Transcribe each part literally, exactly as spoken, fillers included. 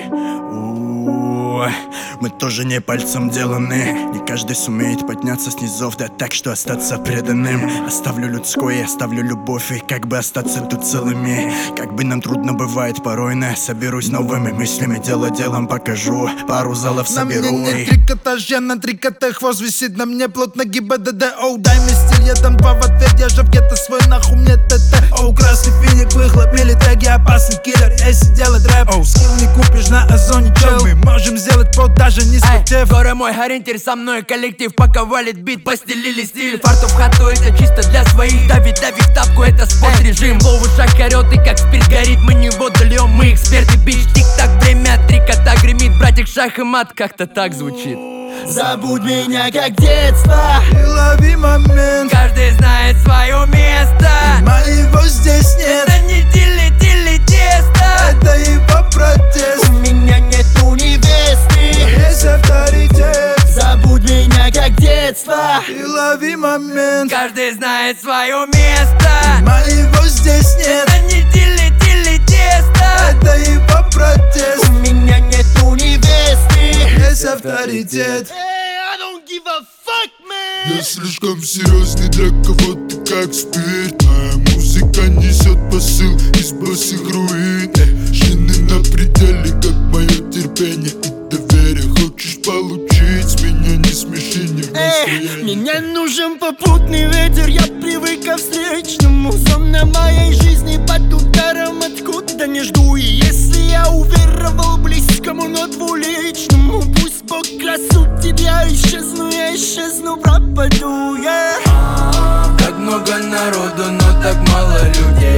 У-у-у. Мы тоже не пальцем деланы. Не каждый сумеет подняться с низов, да так, что остаться преданным. Оставлю людское, оставлю любовь, и как бы остаться тут целыми. Как бы нам трудно бывает порой, но я соберусь новыми мыслями. Дело делом покажу, пару залов соберу. На мне не трикотаж, я на трикоте, хвост висит на мне плотно ГИБДД. Оу, дай мне стиль, я дам два в ответ. Я же в гетто свой, нахуй мне ТТ. Оу, красный финик, выхлоп, или теги, опасный киллер. Если делать рэп, оу, скилл не купишь на озоне, чел. Мы можем сделать под даже не спотев. Горы мой ориентир, со мной коллектив, пока валит бит, постелили стиль. Фарту в хату, это чисто для своих. Давид, дави в тапку, это спорт режим. Лов в ушах орёт, и как спирт горит. Мы не воду льем, мы эксперты, бич. Тик-так, время, три кота гремит. Братик, шах и мат, как-то так звучит. Забудь меня как детство И лови момент, Каждый знает свое место. моего здесь нет. Это не тили-тили тесто. Это его протест. У меня нету невесты. Есть авторитет. Забудь меня как детство И лови момент, Каждый знает свое место. моего здесь нет. Это не тили-тили тесто. Это его протест. У меня нету невесты. Есть авторитет. I don't give a fuck, man. Я слишком серьезный для кого-то, как спирт. Моя музыка несет посыл из босых руин. Э, шины на пределе, как мое терпение и доверие. Хочешь получить с меня, не смеши, не в Эх, настроении. мне нужен попутный ветер, я привык ко встречному. Зона моей жизни под ударом откуда не жду. И если я уверовал близкому, но двуличному, пусть Бог красу тебя, исчезну, я исчезну, пропаду, yeah. Как много народу, но так мало людей.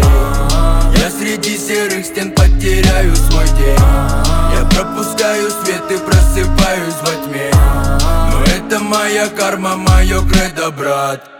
Я среди серых стен потеряю свой день. Я пропускаю свет и просыпаюсь во тьме. Но это моя карма, мое кредо, брат.